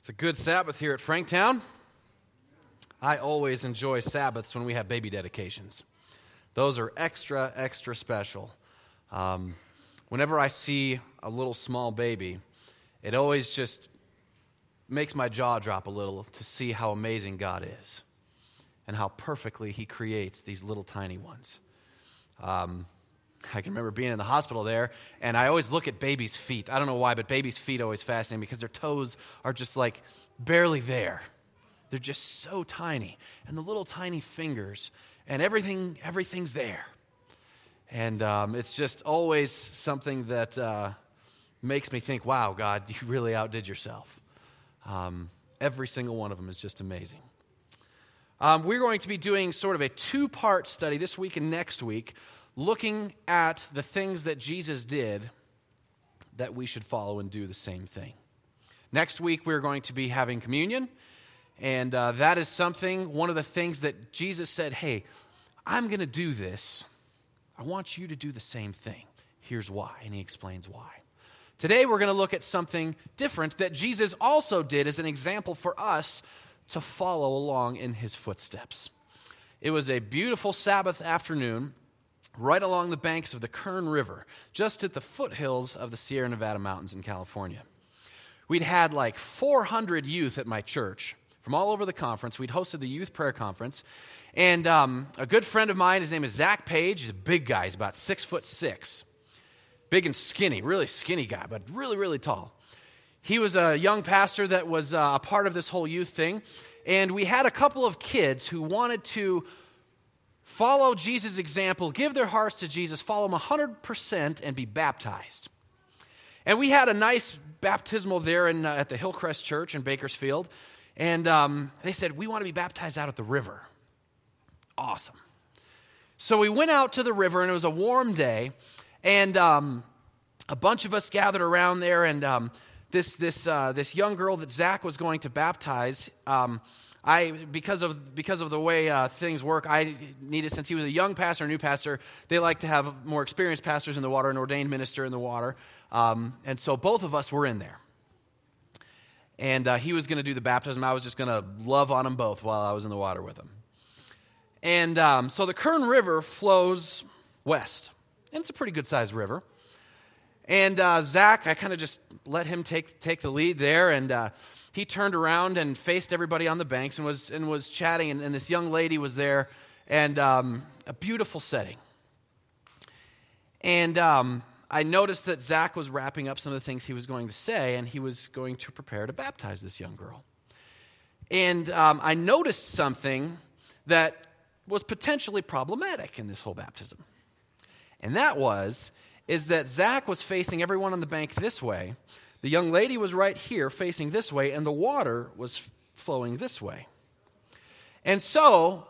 It's a good Sabbath here at Franktown. I always enjoy Sabbaths when we have baby dedications. Those are extra, extra special. Whenever I see a little small baby, it always just makes my jaw drop a little to see how amazing God is and how perfectly He creates these little tiny ones. I can remember being in the hospital there, and I always look at babies' feet. I don't know why, but babies' feet always fascinate me because their toes are just like barely there. They're just so tiny. And the little tiny fingers, and everything's there. And it's just always something that makes me think, wow, God, you really outdid yourself. Every single one of them is just amazing. We're going to be doing sort of a two-part study this week and next week, looking at the things that Jesus did that we should follow and do the same thing. Next week, we're going to be having communion, and that is one of the things that Jesus said, hey, I'm going to do this. I want you to do the same thing. Here's why, and He explains why. Today, we're going to look at something different that Jesus also did as an example for us to follow along in His footsteps. It was a beautiful Sabbath afternoon, right along the banks of the Kern River, just at the foothills of the Sierra Nevada mountains in California. We'd had like 400 youth at my church from all over the conference. We'd hosted the youth prayer conference, and a good friend of mine, his name is Zach Page. He's a big guy. He's about 6'6", big and skinny, really skinny guy, but really, really tall. He was a young pastor that was a part of this whole youth thing, and we had a couple of kids who wanted to follow Jesus' example, give their hearts to Jesus, follow Him 100%, and be baptized. And we had a nice baptismal there at the Hillcrest Church in Bakersfield, and they said, we want to be baptized out at the river. Awesome. So we went out to the river, and it was a warm day, and a bunch of us gathered around there, and this young girl that Zach was going to baptize, because of the way things work, I needed, since he was a young pastor, a new pastor, they like to have more experienced pastors in the water, an ordained minister in the water, and so both of us were in there. And he was going to do the baptism. I was just going to love on them both while I was in the water with them. And so the Kern River flows west, and it's a pretty good-sized river. And Zach, I kind of just let him take the lead there, and he turned around and faced everybody on the banks and was chatting, and this young lady was there, and a beautiful setting. And I noticed that Zach was wrapping up some of the things he was going to say, and he was going to prepare to baptize this young girl. And I noticed something that was potentially problematic in this whole baptism. And that is that Zach was facing everyone on the bank this way. The young lady was right here facing this way, and the water was flowing this way. And so,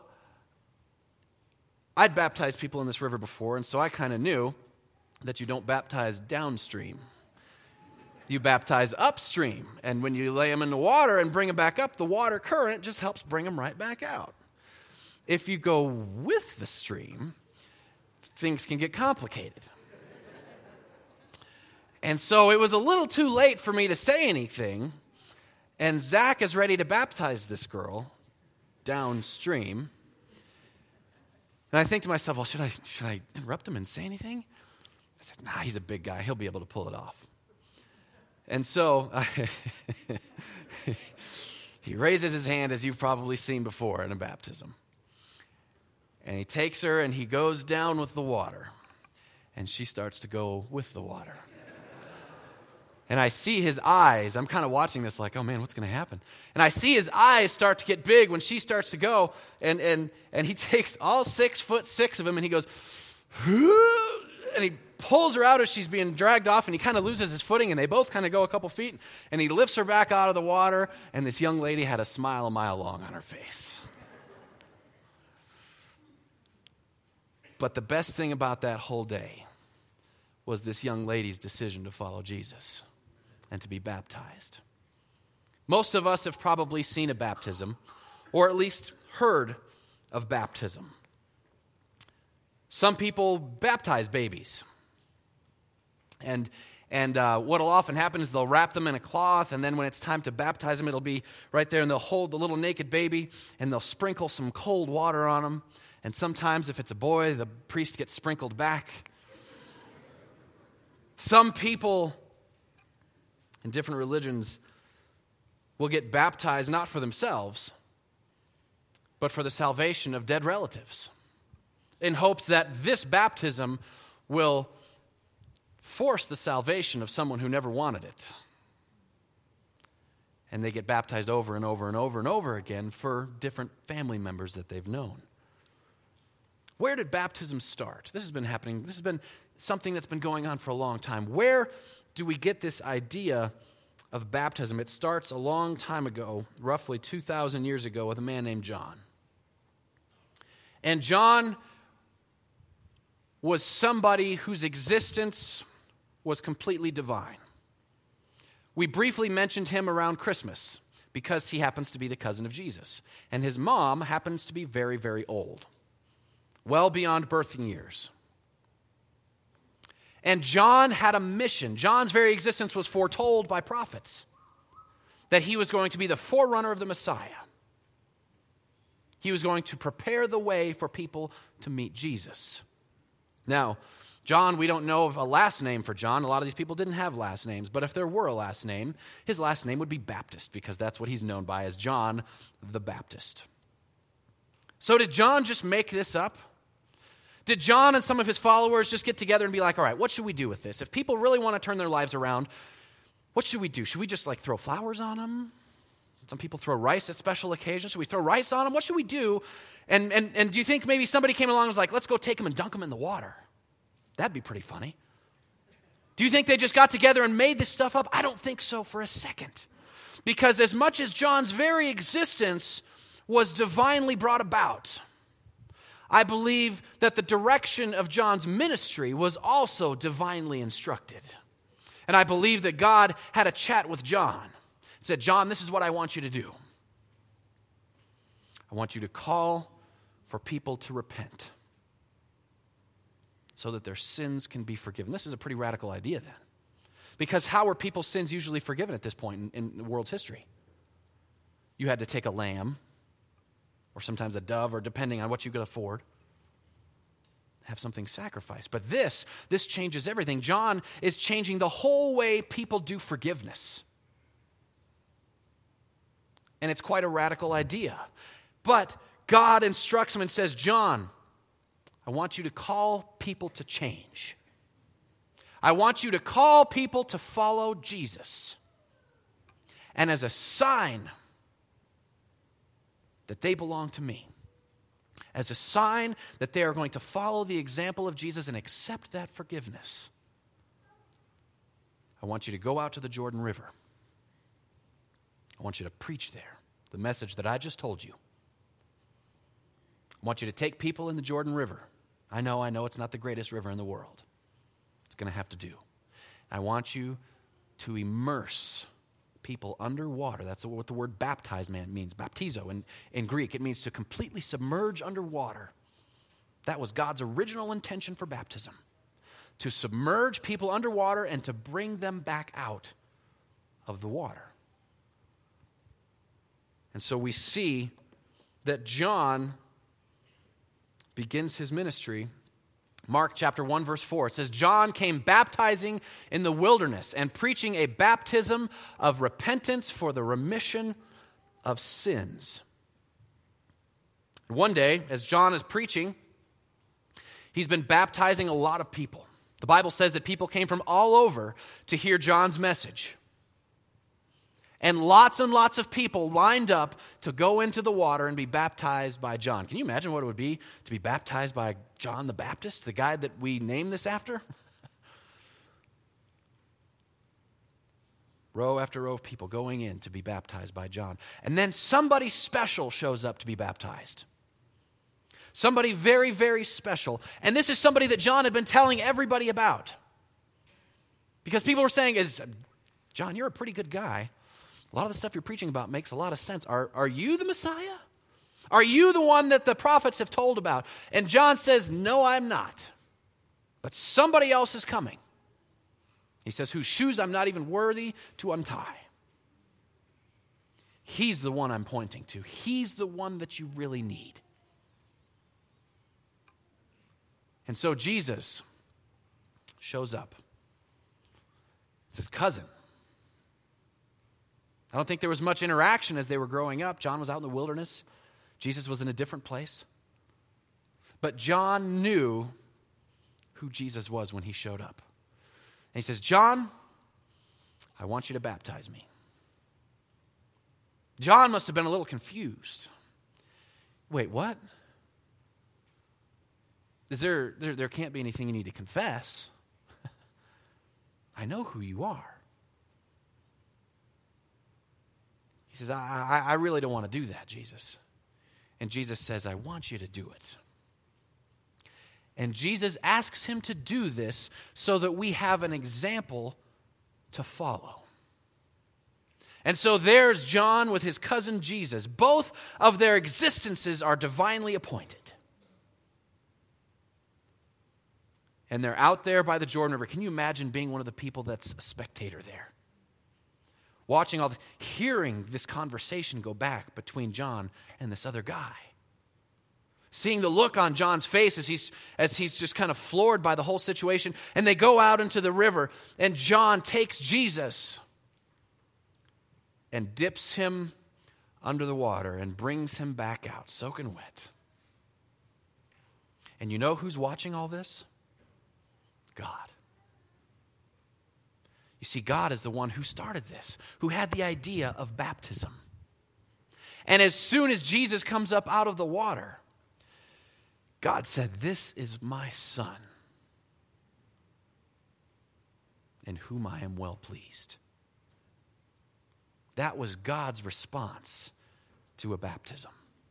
I'd baptized people in this river before, and so I kind of knew that you don't baptize downstream. You baptize upstream, and when you lay them in the water and bring them back up, the water current just helps bring them right back out. If you go with the stream, things can get complicated. And so it was a little too late for me to say anything, and Zach is ready to baptize this girl downstream. And I think to myself, well, should I interrupt him and say anything? I said, nah, he's a big guy. He'll be able to pull it off. And so he raises his hand, as you've probably seen before in a baptism. And he takes her, and he goes down with the water. And she starts to go with the water. And I see his eyes. I'm kind of watching this like, oh, man, what's going to happen? And I see his eyes start to get big when she starts to go. And he takes all 6'6" of him, and he goes, and he pulls her out as she's being dragged off, and he kind of loses his footing, and they both kind of go a couple feet, and he lifts her back out of the water, and this young lady had a smile a mile long on her face. But the best thing about that whole day was this young lady's decision to follow Jesus and to be baptized. Most of us have probably seen a baptism, or at least heard of baptism. Some people baptize babies. And And what will often happen is they'll wrap them in a cloth, and then when it's time to baptize them, it'll be right there, and they'll hold the little naked baby, and they'll sprinkle some cold water on them. And sometimes, if it's a boy, the priest gets sprinkled back. Some people in different religions will get baptized not for themselves, but for the salvation of dead relatives, in hopes that this baptism will force the salvation of someone who never wanted it. And they get baptized over and over and over and over again for different family members that they've known. Where did baptism start? This has been happening. This has been something that's been going on for a long time. Where do we get this idea of baptism? It starts a long time ago, roughly 2,000 years ago, with a man named John. And John was somebody whose existence was completely divine. We briefly mentioned him around Christmas because he happens to be the cousin of Jesus. And his mom happens to be very, very old, well beyond birthing years. And John had a mission. John's very existence was foretold by prophets that he was going to be the forerunner of the Messiah. He was going to prepare the way for people to meet Jesus. Now, John, we don't know of a last name for John. A lot of these people didn't have last names. But if there were a last name, his last name would be Baptist, because that's what he's known by as John the Baptist. So did John just make this up? Did John and some of his followers just get together and be like, all right, what should we do with this? If people really want to turn their lives around, what should we do? Should we just throw flowers on them? Some people throw rice at special occasions. Should we throw rice on them? What should we do? And do you think maybe somebody came along and was like, let's go take them and dunk them in the water? That'd be pretty funny. Do you think they just got together and made this stuff up? I don't think so for a second. Because as much as John's very existence was divinely brought about, I believe that the direction of John's ministry was also divinely instructed. And I believe that God had a chat with John. Said, John, this is what I want you to do. I want you to call for people to repent so that their sins can be forgiven. This is a pretty radical idea then. Because how were people's sins usually forgiven at this point in the world's history? You had to take a lamb, or sometimes a dove, or depending on what you could afford, have something sacrificed. But this changes everything. John is changing the whole way people do forgiveness. And it's quite a radical idea. But God instructs him and says, John, I want you to call people to change. I want you to call people to follow Jesus. And as a sign that they belong to me, as a sign that they are going to follow the example of Jesus and accept that forgiveness, I want you to go out to the Jordan River. I want you to preach there the message that I just told you. I want you to take people in the Jordan River. I know it's not the greatest river in the world. It's going to have to do. I want you to immerse people underwater. That's what the word baptize means, baptizo in Greek. It means to completely submerge underwater. That was God's original intention for baptism, to submerge people underwater and to bring them back out of the water. And so we see that John begins his ministry. Mark chapter 1, verse 4, it says, John came baptizing in the wilderness and preaching a baptism of repentance for the remission of sins. One day, as John is preaching, he's been baptizing a lot of people. The Bible says that people came from all over to hear John's message. And lots of people lined up to go into the water and be baptized by John. Can you imagine what it would be to be baptized by John the Baptist, the guy that we named this after? Row after row of people going in to be baptized by John. And then somebody special shows up to be baptized. Somebody very, very special. And this is somebody that John had been telling everybody about. Because people were saying, John, you're a pretty good guy. A lot of the stuff you're preaching about makes a lot of sense. Are you the Messiah? Are you the one that the prophets have told about? And John says, no, I'm not. But somebody else is coming. He says, whose shoes I'm not even worthy to untie. He's the one I'm pointing to. He's the one that you really need. And so Jesus shows up. It's his cousin. I don't think there was much interaction as they were growing up. John was out in the wilderness. Jesus was in a different place. But John knew who Jesus was when he showed up. And he says, John, I want you to baptize me. John must have been a little confused. Wait, what? There can't be anything you need to confess. I know who you are. He says, I really don't want to do that, Jesus. And Jesus says, I want you to do it. And Jesus asks him to do this so that we have an example to follow. And so there's John with his cousin Jesus. Both of their existences are divinely appointed. And they're out there by the Jordan River. Can you imagine being one of the people that's a spectator there? Watching all this, hearing this conversation go back between John and this other guy. Seeing the look on John's face as he's just kind of floored by the whole situation. And they go out into the river, and John takes Jesus and dips him under the water and brings him back out, soaking wet. And you know who's watching all this? God. You see, God is the one who started this, who had the idea of baptism. And as soon as Jesus comes up out of the water, God said, this is my son, in whom I am well pleased. That was God's response to a baptism.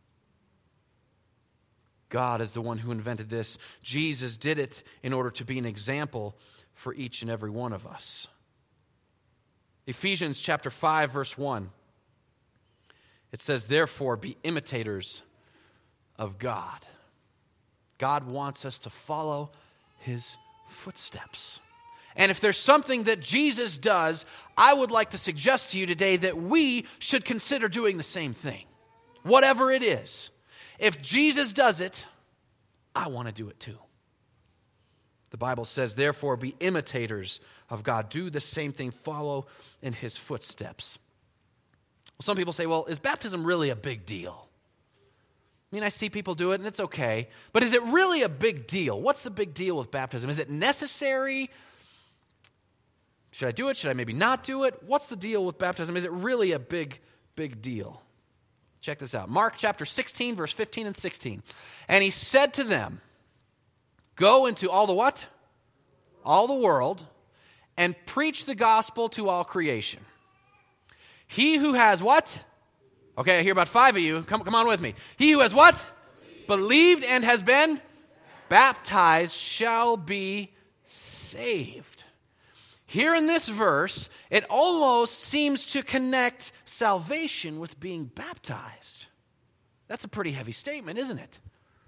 God is the one who invented this. Jesus did it in order to be an example for each and every one of us. Ephesians chapter 5, verse 1. It says, therefore, be imitators of God. God wants us to follow his footsteps. And if there's something that Jesus does, I would like to suggest to you today that we should consider doing the same thing. Whatever it is. If Jesus does it, I want to do it too. The Bible says, therefore, be imitators of God. Do the same thing. Follow in his footsteps. Well, some people say, well, is baptism really a big deal? I mean, I see people do it and it's okay. But is it really a big deal? What's the big deal with baptism? Is it necessary? Should I do it? Should I maybe not do it? What's the deal with baptism? Is it really a big deal? Check this out. Mark chapter 16, verse 15 and 16. And he said to them, go into all the what? All the world, and preach the gospel to all creation. He who has what? Okay, I hear about 5 of you. Come on with me. He who has what? Believed and has been baptized shall be saved. Here in this verse, it almost seems to connect salvation with being baptized. That's a pretty heavy statement, isn't it?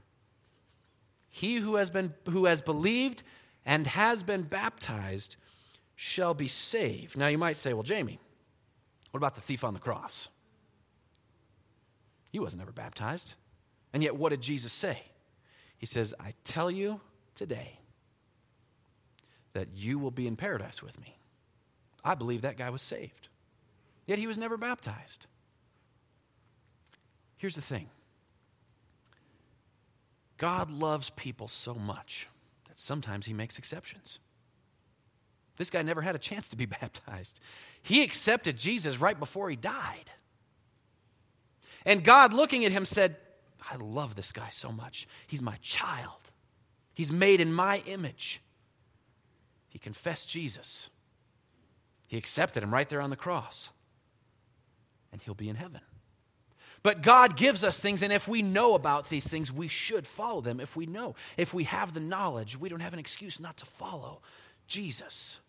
He who has believed and has been baptized shall be saved. Now you might say, well, Jamie, what about the thief on the cross? He wasn't ever baptized. And yet what did Jesus say? He says, I tell you today that you will be in paradise with me. I believe that guy was saved. Yet he was never baptized. Here's the thing. God loves people so much that sometimes he makes exceptions. This guy never had a chance to be baptized. He accepted Jesus right before he died. And God, looking at him, said, I love this guy so much. He's my child. He's made in my image. He confessed Jesus. He accepted him right there on the cross. And he'll be in heaven. But God gives us things, and if we know about these things, we should follow them. If we know, if we have the knowledge, we don't have an excuse not to follow Jesus.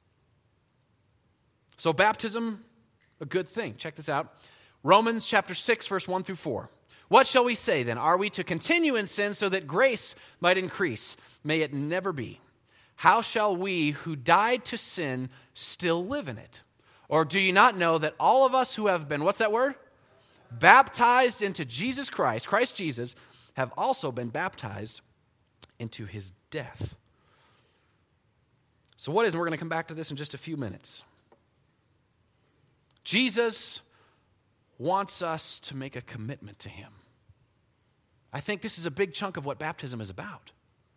So baptism, a good thing. Check this out. Romans chapter 6, verse 1 through 4. What shall we say then? Are we to continue in sin so that grace might increase? May it never be. how shall we who died to sin still live in it? Or do you not know that all of us who have been," what's that word? "Baptized into Jesus Christ," Christ Jesus, "have also been baptized into his death." So what is, and we're going to come back to this in just a few minutes. Jesus wants us to make a commitment to him. I think this is a big chunk of what baptism is about.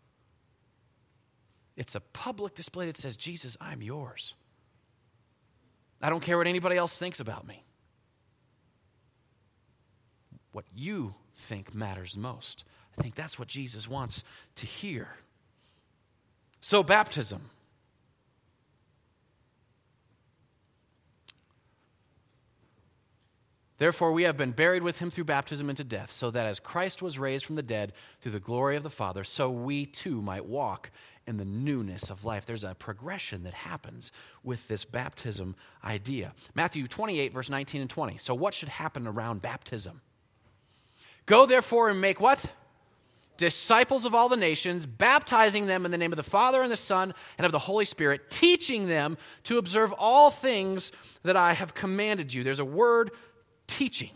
It's a public display that says, "Jesus, I'm yours. I don't care what anybody else thinks about me. What you think matters most." I think that's what Jesus wants to hear. So baptism. "Therefore we have been buried with him through baptism into death, so that as Christ was raised from the dead through the glory of the Father, so we too might walk in the newness of life." There's a progression that happens with this baptism idea. Matthew 28, verse 19 and 20. So what should happen around baptism? "Go therefore and make" what? "Disciples of all the nations, baptizing them in the name of the Father and the Son and of the Holy Spirit, teaching them to observe all things that I have commanded you." There's a word, teaching.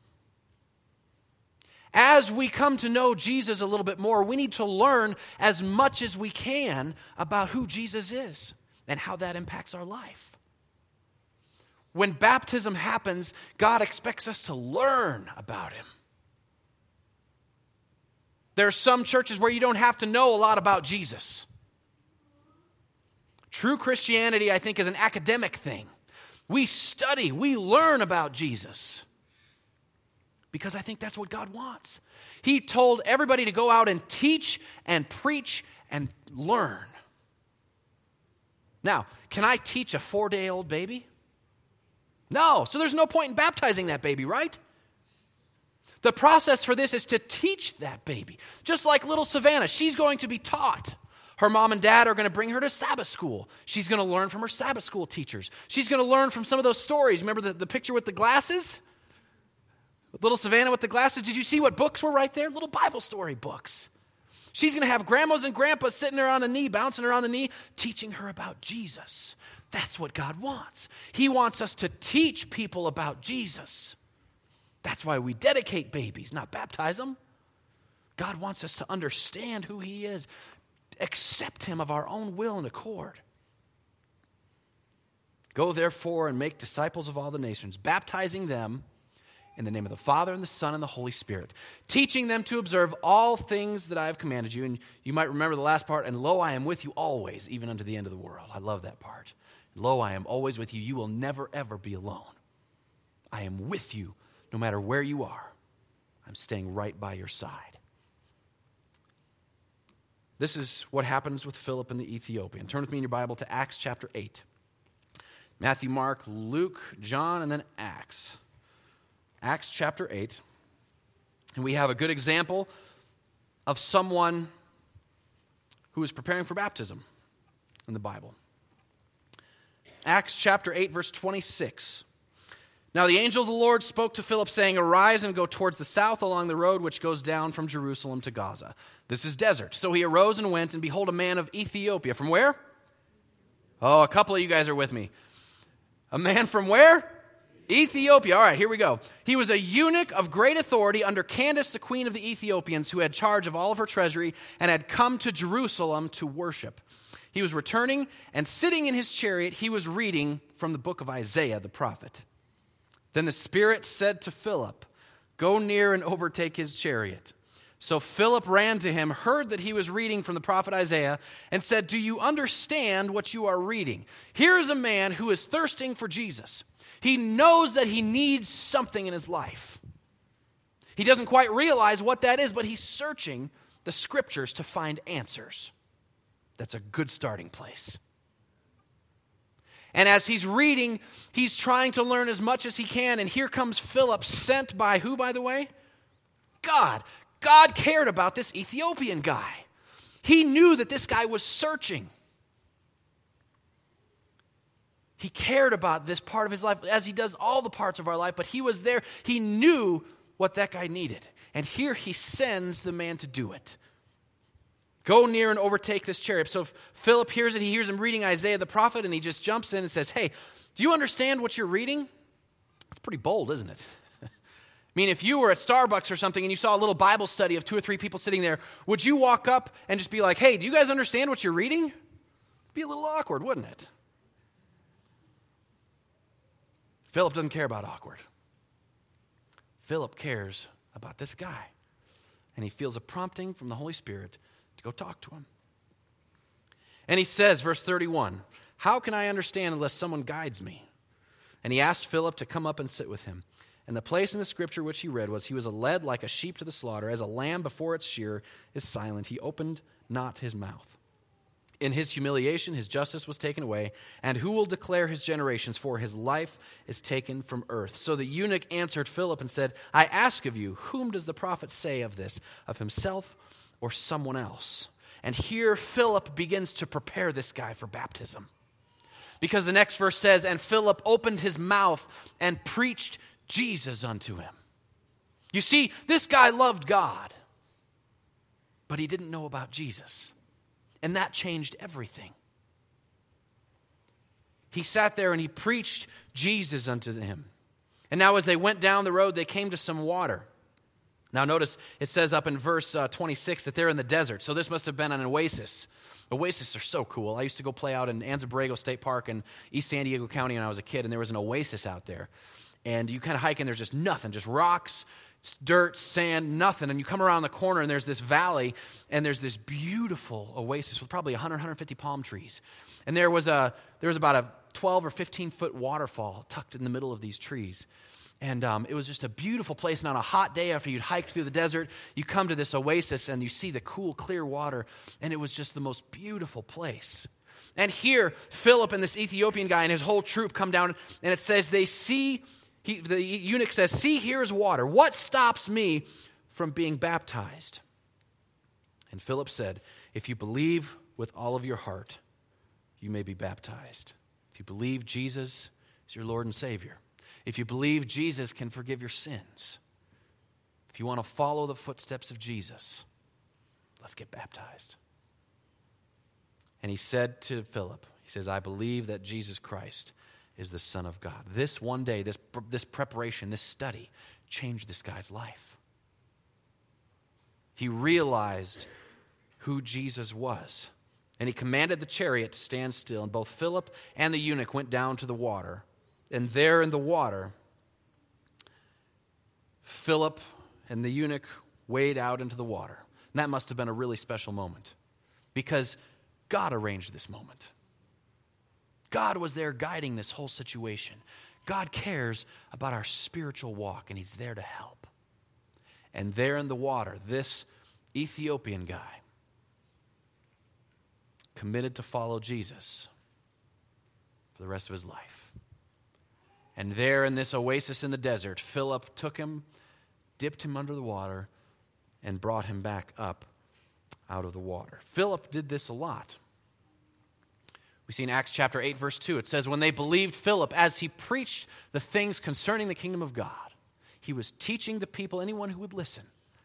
As we come to know Jesus a little bit more, we need to learn as much as we can about who Jesus is and how that impacts our life. When baptism happens, God expects us to learn about him. There are some churches where you don't have to know a lot about Jesus. True Christianity, I think, is an academic thing. We study, we learn about Jesus. Because I think that's what God wants. He told everybody to go out and teach and preach and learn. Now, can I teach a 4-day-old baby? No, so there's no point in baptizing that baby, right? The process for this is to teach that baby. Just like little Savannah, she's going to be taught. Her mom and dad are going to bring her to Sabbath school. She's going to learn from her Sabbath school teachers. She's going to learn from some of those stories. Remember the picture with the glasses? Little Savannah with the glasses. Did you see what books were right there? Little Bible story books. She's going to have grandmas and grandpas sitting there on the knee, bouncing her on the knee, teaching her about Jesus. That's what God wants. He wants us to teach people about Jesus. That's why we dedicate babies, not baptize them. God wants us to understand who he is, accept him of our own will and accord. "Go therefore and make disciples of all the nations, baptizing them in the name of the Father and the Son and the Holy Spirit, teaching them to observe all things that I have commanded you." And you might remember the last part, "And lo, I am with you always, even unto the end of the world." I love that part. "Lo, I am always with you. You will never, ever be alone. I am with you no matter where you are. I'm staying right by your side." This is what happens with Philip and the Ethiopian. Turn with me in your Bible to Acts chapter 8. Matthew, Mark, Luke, John, and then Acts. Acts chapter 8. And we have a good example of someone who is preparing for baptism in the Bible. Acts chapter 8, verse 26. "Now the angel of the Lord spoke to Philip, saying, Arise and go towards the south along the road which goes down from Jerusalem to Gaza. This is desert. So he arose and went, and behold, a man of Ethiopia." From where? Oh, a couple of you guys are with me. A man from where? Ethiopia. All right, here we go. "He was a eunuch of great authority under Candace, the queen of the Ethiopians, who had charge of all of her treasury and had come to Jerusalem to worship. He was returning, and sitting in his chariot, he was reading from the book of Isaiah the prophet. Then the Spirit said to Philip, Go near and overtake his chariot. So Philip ran to him, heard that he was reading from the prophet Isaiah, and said, Do you understand what you are reading? Here is a man who is thirsting for Jesus. He knows that he needs something in his life. He doesn't quite realize what that is, but he's searching the scriptures to find answers. That's a good starting place. And as he's reading, he's trying to learn as much as he can. And here comes Philip, sent by who, by the way? God. God cared about this Ethiopian guy. He knew that this guy was searching. He cared about this part of his life as he does all the parts of our life, but he was there. He knew what that guy needed. And here he sends the man to do it. Go near and overtake this chariot. So if Philip hears it, he hears him reading Isaiah the prophet, and he just jumps in and says, hey, do you understand what you're reading? It's pretty bold, isn't it? I mean, if you were at Starbucks or something and you saw a little Bible study of 2 or 3 people sitting there, would you walk up and just be like, hey, do you guys understand what you're reading? It'd be a little awkward, wouldn't it? Philip doesn't care about awkward. Philip cares about this guy. And he feels a prompting from the Holy Spirit to go talk to him. And he says, verse 31, how can I understand unless someone guides me? And he asked Philip to come up and sit with him. And the place in the scripture which he read was, he was led like a sheep to the slaughter, as a lamb before its shearer is silent. He opened not his mouth. In his humiliation, his justice was taken away. And who will declare his generations? For his life is taken from earth. So the eunuch answered Philip and said, I ask of you, whom does the prophet say of this? Of himself or someone else? And here Philip begins to prepare this guy for baptism. Because the next verse says, and Philip opened his mouth and preached Jesus unto him. You see, this guy loved God, but he didn't know about Jesus. And that changed everything. He sat there and he preached Jesus unto him. And now as they went down the road, they came to some water. Now notice it says up in verse 26 that they're in the desert. So this must have been an oasis. Oases are so cool. I used to go play out in Anza-Borrego State Park in East San Diego County when I was a kid, and there was an oasis out there. And you kind of hike and there's just nothing, just rocks, dirt, sand, nothing. And you come around the corner and there's this valley and there's this beautiful oasis with probably 100, 150 palm trees. And there was about a 12 or 15 foot waterfall tucked in the middle of these trees. And it was just a beautiful place. And on a hot day after you'd hiked through the desert, you come to this oasis and you see the cool, clear water. And it was just the most beautiful place. And here, Philip and this Ethiopian guy and his whole troop come down, and it says they see, the eunuch says, see, here's water. What stops me from being baptized? And Philip said, if you believe with all of your heart, you may be baptized. If you believe Jesus is your Lord and Savior. If you believe Jesus can forgive your sins. If you want to follow the footsteps of Jesus, let's get baptized. And he said to Philip, he says, I believe that Jesus Christ is the Son of God. This one day, this preparation, this study, changed this guy's life. He realized who Jesus was. And he commanded the chariot to stand still. And both Philip and the eunuch went down to the water. And there in the water, Philip and the eunuch wade out into the water. And that must have been a really special moment. Because God arranged this moment. God was there guiding this whole situation. God cares about our spiritual walk, and he's there to help. And there in the water, this Ethiopian guy committed to follow Jesus for the rest of his life. And there in this oasis in the desert, Philip took him, dipped him under the water, and brought him back up out of the water. Philip did this a lot. We see in Acts chapter 8, verse 2, it says, when they believed Philip as he preached the things concerning the kingdom of God, he was teaching the people, anyone who would listen.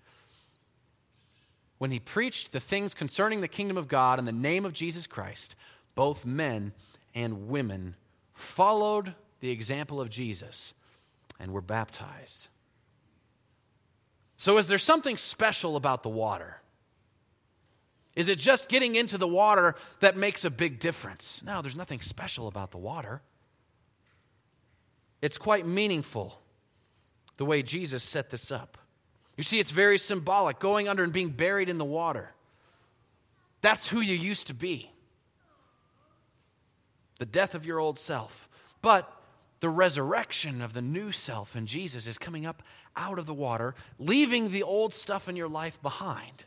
When he preached the things concerning the kingdom of God in the name of Jesus Christ, both men and women followed the example of Jesus and were baptized. So is there something special about the water? Is it just getting into the water that makes a big difference? No, there's nothing special about the water. It's quite meaningful the way Jesus set this up. You see, it's very symbolic, going under and being buried in the water. That's who you used to be. The death of your old self. But the resurrection of the new self in Jesus is coming up out of the water, leaving the old stuff in your life behind.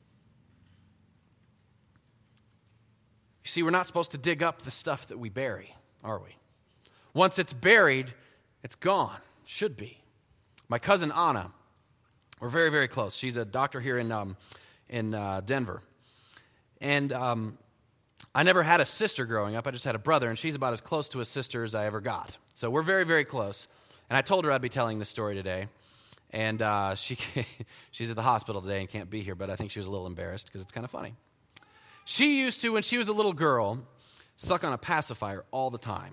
You see, we're not supposed to dig up the stuff that we bury, are we? Once it's buried, it's gone. Should be. My cousin Anna, we're very, very close. She's a doctor here in Denver. And I never had a sister growing up. I just had a brother, and she's about as close to a sister as I ever got. So we're very, very close. And I told her I'd be telling this story today. And she's at the hospital today and can't be here, but I think she was a little embarrassed because it's kind of funny. She used to, when she was a little girl, suck on a pacifier all the time.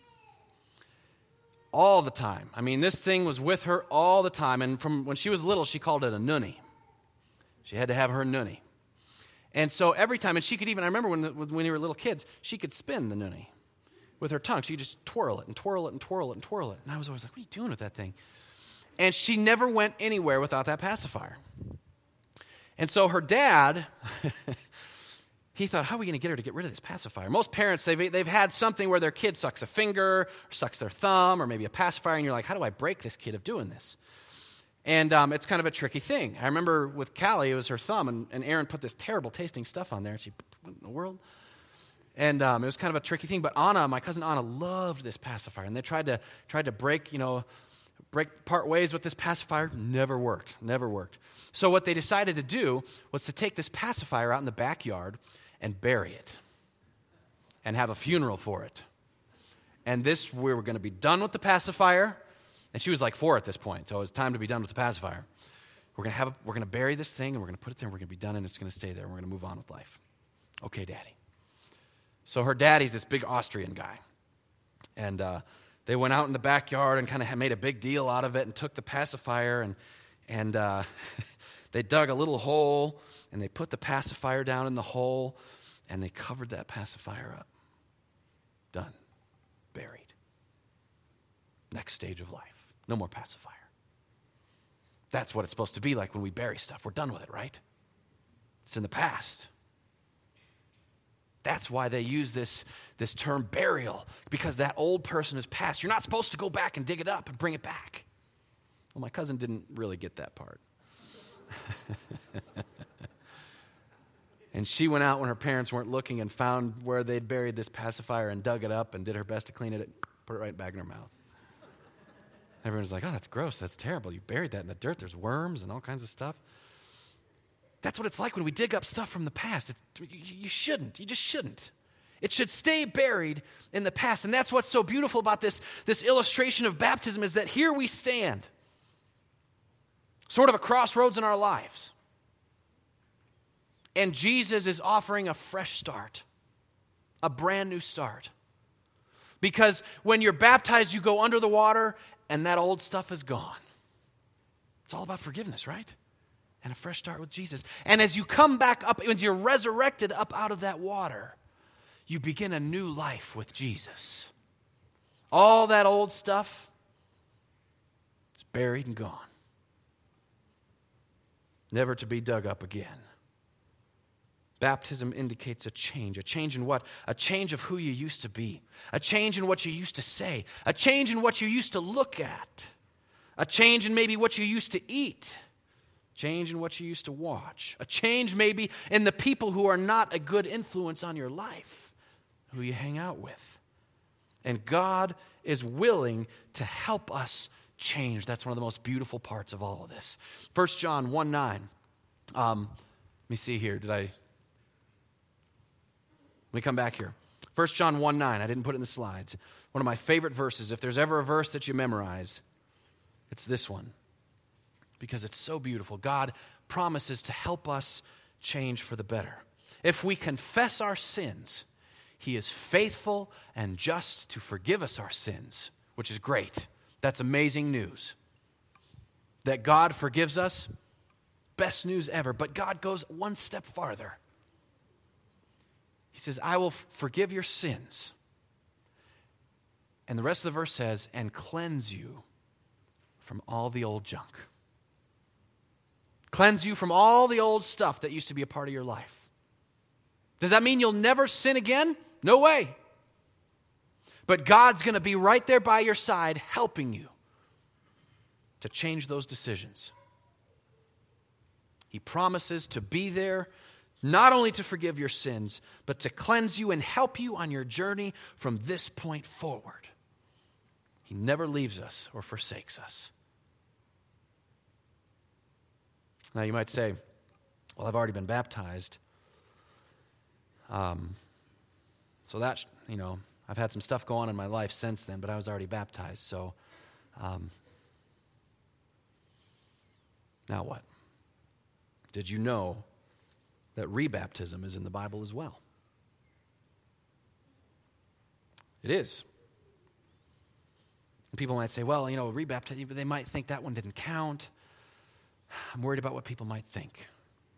All the time. I mean, this thing was with her all the time. And from when she was little, she called it a nunny. She had to have her nunny. And so every time, and she could even, I remember when we were little kids, she could spin the nunny with her tongue. She could just twirl it and twirl it and twirl it and twirl it. And I was always like, what are you doing with that thing? And she never went anywhere without that pacifier. And so her dad, he thought, how are we going to get her to get rid of this pacifier? Most parents, they've had something where their kid sucks a finger, or sucks their thumb, or maybe a pacifier, and you're like, how do I break this kid of doing this? And it's kind of a tricky thing. I remember with Callie, it was her thumb, and Aaron put this terrible tasting stuff on there, and she, what in the world? And it was kind of a tricky thing. But Anna, my cousin Anna, loved this pacifier, and they tried to break part ways with this pacifier. Never worked. So what they decided to do was to take this pacifier out in the backyard and bury it and have a funeral for it. And we were going to be done with the pacifier. And she was like 4 at this point, so it was time to be done with the pacifier. We're going to bury this thing, and we're going to put it there, and we're going to be done, and it's going to stay there, and we're going to move on with life. Okay, Daddy. So her daddy's this big Austrian guy. And they went out in the backyard and kind of made a big deal out of it and took the pacifier, and they dug a little hole, and they put the pacifier down in the hole, and they covered that pacifier up. Done. Buried. Next stage of life. No more pacifier. That's what it's supposed to be like when we bury stuff. We're done with it, right? It's in the past. That's why they use this term burial, because that old person is past. You're not supposed to go back and dig it up and bring it back. Well, my cousin didn't really get that part. And she went out when her parents weren't looking and found where they'd buried this pacifier and dug it up and did her best to clean it, put it right back in her mouth. Everyone's like, oh, that's gross. That's terrible. You buried that in the dirt. There's worms and all kinds of stuff. That's what it's like when we dig up stuff from the past. You shouldn't. You just shouldn't. It should stay buried in the past. And that's what's so beautiful about this illustration of baptism, is that here we stand, sort of a crossroads in our lives. And Jesus is offering a fresh start, a brand new start. Because when you're baptized, you go under the water, and that old stuff is gone. It's all about forgiveness, right? And a fresh start with Jesus. And as you come back up, as you're resurrected up out of that water, you begin a new life with Jesus. All that old stuff is buried and gone, never to be dug up again. Baptism indicates a change in what? A change of who you used to be, a change in what you used to say, a change in what you used to look at, a change in maybe what you used to eat, change in what you used to watch, a change maybe in the people who are not a good influence on your life, who you hang out with. And God is willing to help us change. That's one of the most beautiful parts of all of this. 1 John 1:9. Let me see here. Let me come back here. 1 John 1:9. I didn't put it in the slides. One of my favorite verses. If there's ever a verse that you memorize, it's this one. Because it's so beautiful. God promises to help us change for the better. If we confess our sins, He is faithful and just to forgive us our sins, which is great. That's amazing news. That God forgives us, best news ever. But God goes one step farther. He says, I will forgive your sins. And the rest of the verse says, and cleanse you from all the old junk. Cleanse you from all the old stuff that used to be a part of your life. Does that mean you'll never sin again? No way. But God's going to be right there by your side, helping you to change those decisions. He promises to be there, not only to forgive your sins, but to cleanse you and help you on your journey from this point forward. He never leaves us or forsakes us. Now you might say, well, I've already been baptized. So that, I've had some stuff go on in my life since then, but I was already baptized. So now what? Did you know that rebaptism is in the Bible as well. It is. And people might say, well, rebaptism, they might think that one didn't count. I'm worried about what people might think.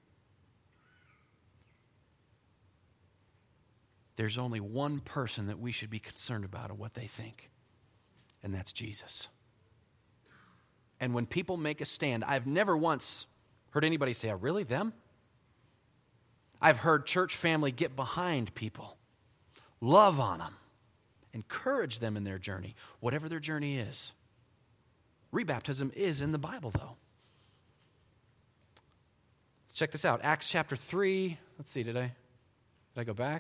There's only one person that we should be concerned about and what they think, and that's Jesus. And when people make a stand, I've never once heard anybody say, oh, really, them? I've heard church family get behind people, love on them, encourage them in their journey, whatever their journey is. Rebaptism is in the Bible, though. Let's check this out. Acts chapter 3. Let's see, did I go back?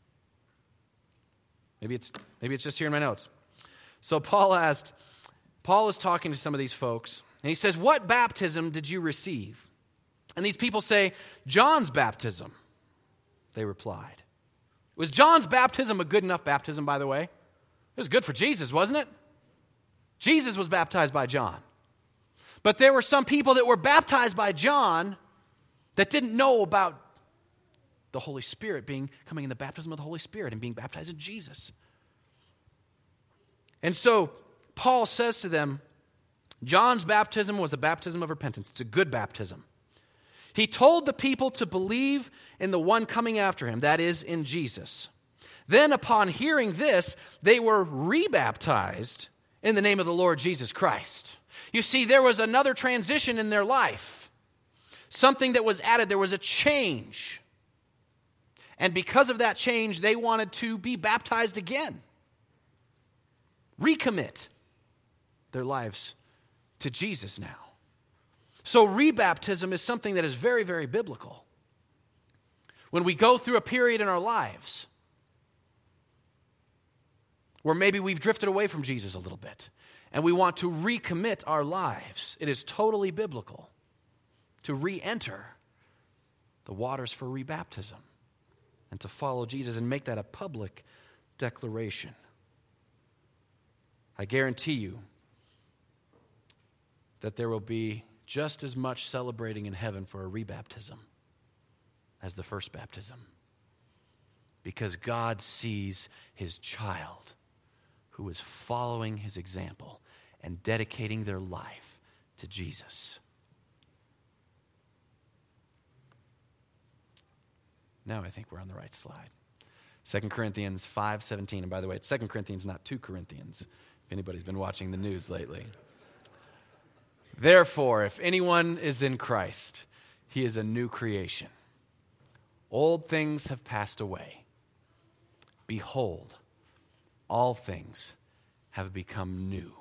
Maybe it's just here in my notes. So Paul is talking to some of these folks, and he says, what baptism did you receive? And these people say, John's baptism. They replied. Was John's baptism a good enough baptism, by the way? It was good for Jesus, wasn't it? Jesus was baptized by John. But there were some people that were baptized by John that didn't know about the Holy Spirit coming in the baptism of the Holy Spirit and being baptized in Jesus. And so Paul says to them, John's baptism was a baptism of repentance. It's a good baptism. He told the people to believe in the one coming after him, that is, in Jesus. Then upon hearing this, they were rebaptized in the name of the Lord Jesus Christ. You see, there was another transition in their life. Something that was added. There was a change. And because of that change, they wanted to be baptized again. Recommit their lives to Jesus now. So rebaptism is something that is very, very biblical. When we go through a period in our lives where maybe we've drifted away from Jesus a little bit and we want to recommit our lives, it is totally biblical to re-enter the waters for rebaptism and to follow Jesus and make that a public declaration. I guarantee you that there will be just as much celebrating in heaven for a rebaptism as the first baptism. Because God sees his child who is following his example and dedicating their life to Jesus. Now I think we're on the right slide. 2 Corinthians 5:17. And by the way, it's 2 Corinthians, not 2 Corinthians, if anybody's been watching the news lately. Therefore, if anyone is in Christ, he is a new creation. Old things have passed away. Behold, all things have become new.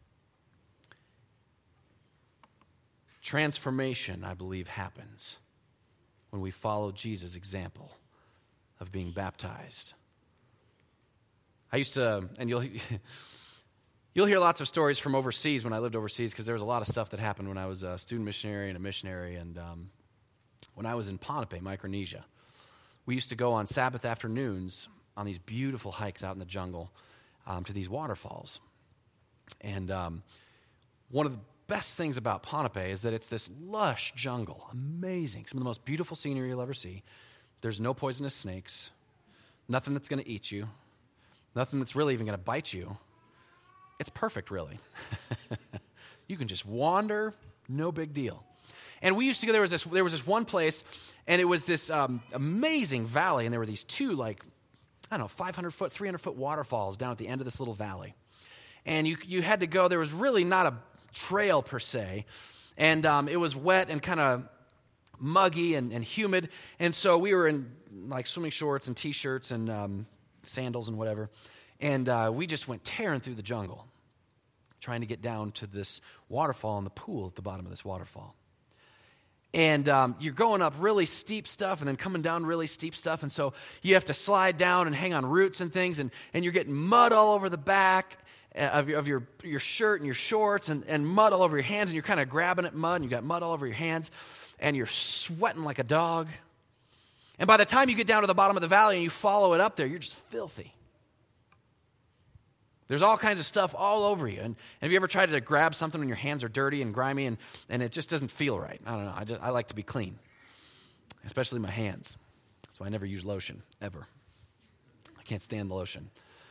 Transformation, I believe, happens when we follow Jesus' example of being baptized. I used to, and you'll hear lots of stories from overseas when I lived overseas, because there was a lot of stuff that happened when I was a student missionary and a missionary. And when I was in Ponape, Micronesia, we used to go on Sabbath afternoons on these beautiful hikes out in the jungle to these waterfalls. And one of the best things about Ponape is that it's this lush jungle, amazing, some of the most beautiful scenery you'll ever see. There's no poisonous snakes, nothing that's going to eat you, nothing that's really even going to bite you. It's perfect, really. You can just wander, no big deal. And we used to go, there was this one place, and it was this amazing valley, and there were these two, 500-foot, 300-foot waterfalls down at the end of this little valley. And you had to go, there was really not a trail per se, and it was wet and kind of muggy and humid, and so we were in swimming shorts and T-shirts and sandals and whatever, and we just went tearing through the jungle, trying to get down to this waterfall and the pool at the bottom of this waterfall. And you're going up really steep stuff and then coming down really steep stuff, and so you have to slide down and hang on roots and things, and you're getting mud all over the back of your shirt and your shorts, and mud all over your hands, and you're kind of grabbing at mud, and you got mud all over your hands, and you're sweating like a dog. And by the time you get down to the bottom of the valley and you follow it up there, you're just filthy. There's all kinds of stuff all over you. And have you ever tried to grab something when your hands are dirty and grimy and it just doesn't feel right? I don't know. I like to be clean. especially my hands. That's why I never use lotion, ever. I can't stand the lotion.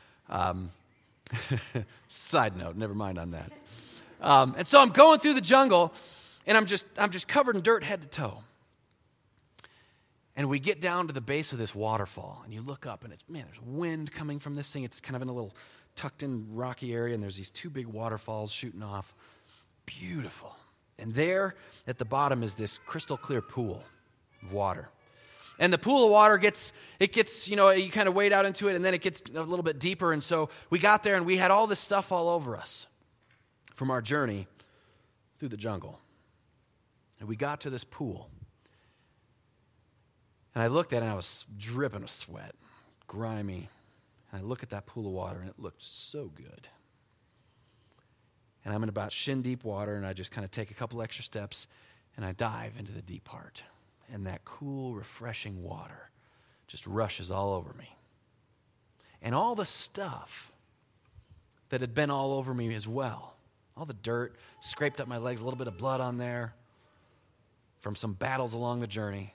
Side note, never mind on that. And so I'm going through the jungle, and I'm just covered in dirt head to toe. And we get down to the base of this waterfall, and you look up, and there's wind coming from this thing. It's kind of in a little tucked-in rocky area, and there's these two big waterfalls shooting off. Beautiful. And there at the bottom is this crystal clear pool of water. And the pool of water gets, you kind of wade out into it, and then it gets a little bit deeper. And so we got there, and we had all this stuff all over us from our journey through the jungle. And we got to this pool. And I looked at it, and I was dripping with sweat, grimy. And I look at that pool of water, and it looked so good. And I'm in about shin-deep water, and I just kind of take a couple extra steps, and I dive into the deep part. And that cool, refreshing water just rushes all over me. And all the stuff that had been all over me as well, all the dirt, scraped up my legs, a little bit of blood on there from some battles along the journey.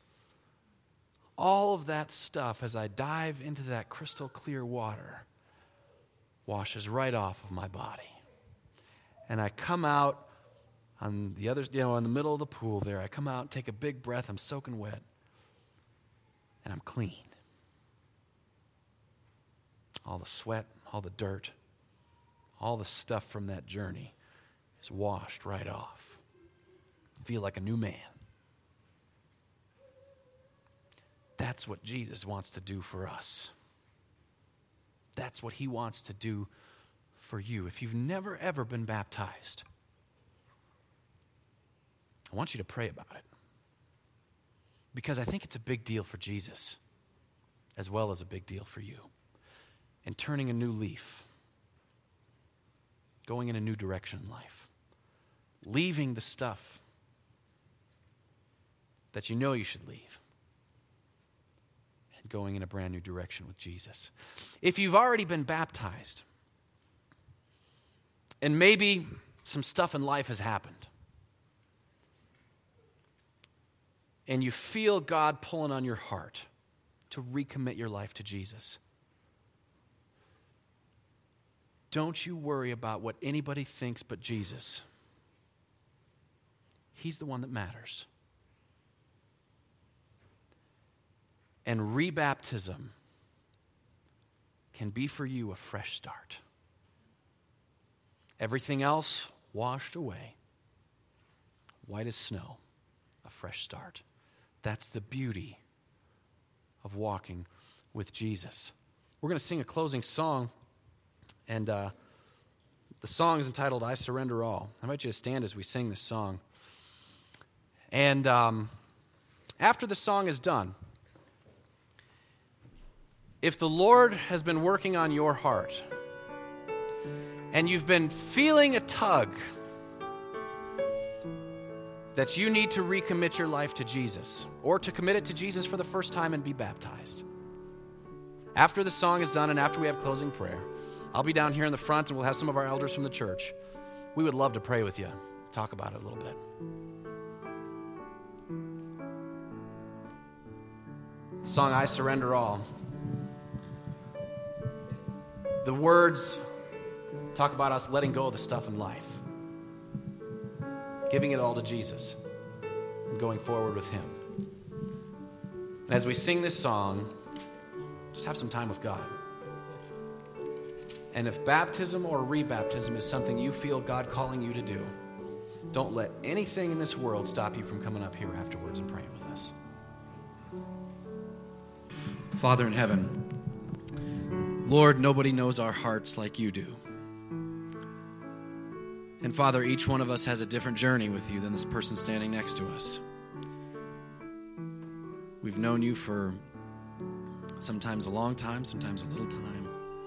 All of that stuff, as I dive into that crystal clear water, washes right off of my body. And I come out on the other, in the middle of the pool there. I come out, take a big breath. I'm soaking wet. And I'm clean. All the sweat, all the dirt, all the stuff from that journey is washed right off. I feel like a new man. That's what Jesus wants to do for us. That's what he wants to do for you. If you've never, ever been baptized, I want you to pray about it. Because I think it's a big deal for Jesus, as well as a big deal for you. And turning a new leaf, going in a new direction in life, leaving the stuff that you know you should leave, and going in a brand new direction with Jesus. If you've already been baptized, and maybe some stuff in life has happened, and you feel God pulling on your heart to recommit your life to Jesus, don't you worry about what anybody thinks but Jesus. He's the one that matters. And rebaptism can be for you a fresh start. Everything else washed away, white as snow, a fresh start. That's the beauty of walking with Jesus. We're going to sing a closing song, and the song is entitled, I Surrender All. I invite you to stand as we sing this song. And after the song is done, if the Lord has been working on your heart, and you've been feeling a tug that you need to recommit your life to Jesus, or to commit it to Jesus for the first time and be baptized, after the song is done and after we have closing prayer, I'll be down here in the front, and we'll have some of our elders from the church. We would love to pray with you, talk about it a little bit. The song, I Surrender All. The words talk about us letting go of the stuff in life, giving it all to Jesus, and going forward with him. And as we sing this song, just have some time with God. And if baptism or rebaptism is something you feel God calling you to do, don't let anything in this world stop you from coming up here afterwards and praying with us. Father in heaven, Lord, nobody knows our hearts like you do. And Father, each one of us has a different journey with you than this person standing next to us. We've known you for sometimes a long time, sometimes a little time.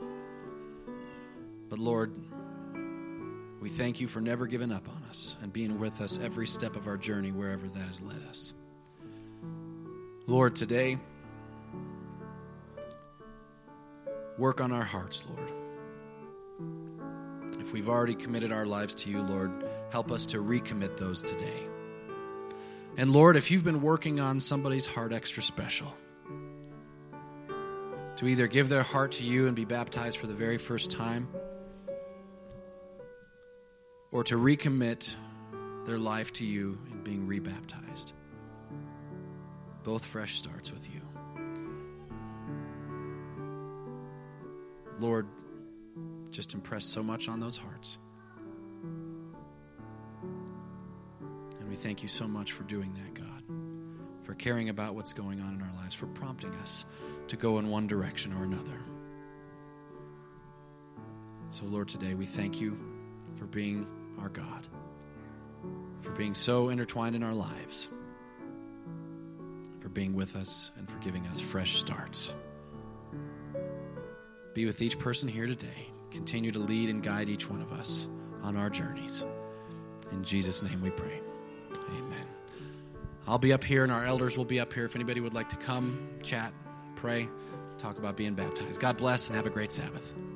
But Lord, we thank you for never giving up on us and being with us every step of our journey, wherever that has led us. Lord, today, work on our hearts, Lord. If we've already committed our lives to you, Lord, help us to recommit those today. And Lord, if you've been working on somebody's heart extra special, to either give their heart to you and be baptized for the very first time, or to recommit their life to you in being rebaptized, both fresh starts with you. Lord, just impress so much on those hearts. And we thank you so much for doing that, God, for caring about what's going on in our lives, for prompting us to go in one direction or another. So, Lord, today we thank you for being our God, for being so intertwined in our lives, for being with us and for giving us fresh starts. Be with each person here today. Continue to lead and guide each one of us on our journeys. In Jesus' name we pray. Amen. I'll be up here and our elders will be up here if anybody would like to come, chat, pray, talk about being baptized. God bless and have a great Sabbath.